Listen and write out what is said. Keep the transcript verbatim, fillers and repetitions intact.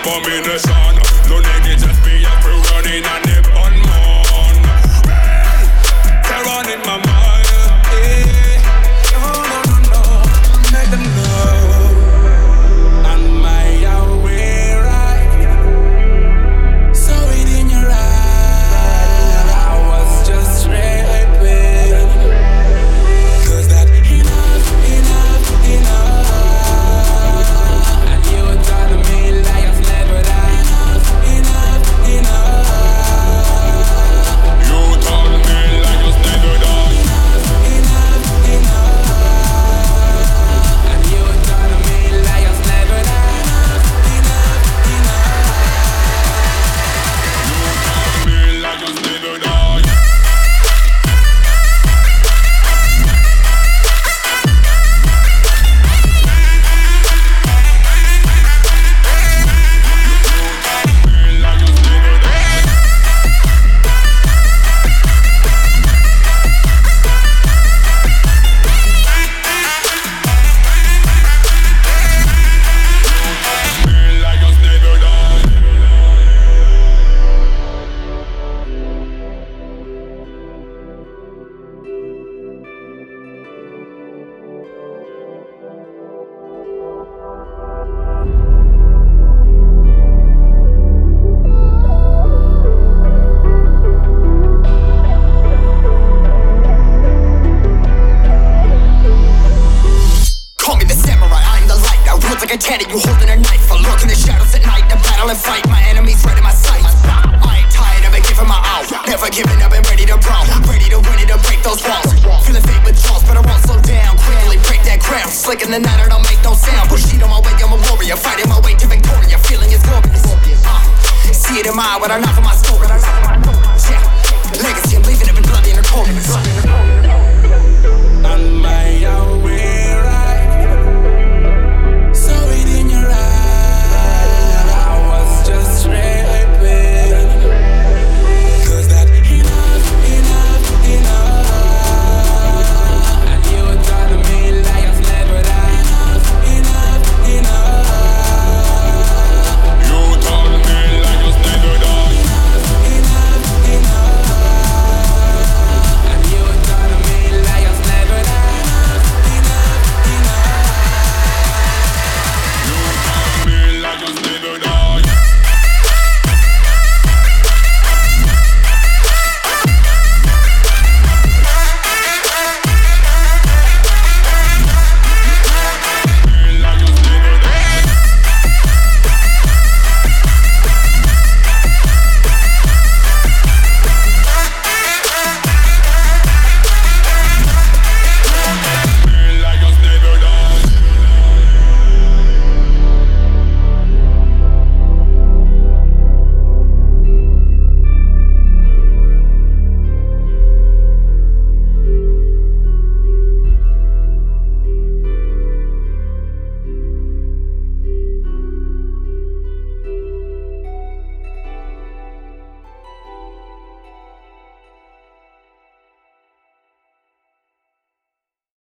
abomination. No niggas just be up for running and they on man. Terror in my mind. Yeah. No, no, no, no. Make them know. On my way right. So it in your eyes. I was just raping. Cause that enough, enough, enough. And you were trying to me like I've never done. Enough, enough, enough. You told me like it's never done. Enough, enough, enough. And you were trying to me like it's never done. Enough, enough, enough. You told me like it's never done. Call me the samurai, I'm the light. I rule like a cannon, you holding a knife. I lurk in the shadows at night, I battle and fight. My enemies right in my sight. I ain't tired of it, giving my all. Never giving up and ready to brawl. Ready to win it and break those walls. Feeling fate withdrawals, but I won't slow down. Quickly break that ground. Slick in the night, I don't make no sound. Push on my way, I'm a warrior. Fighting my way to victory. Feeling is glorious. Uh, see it in my eye when I knock on my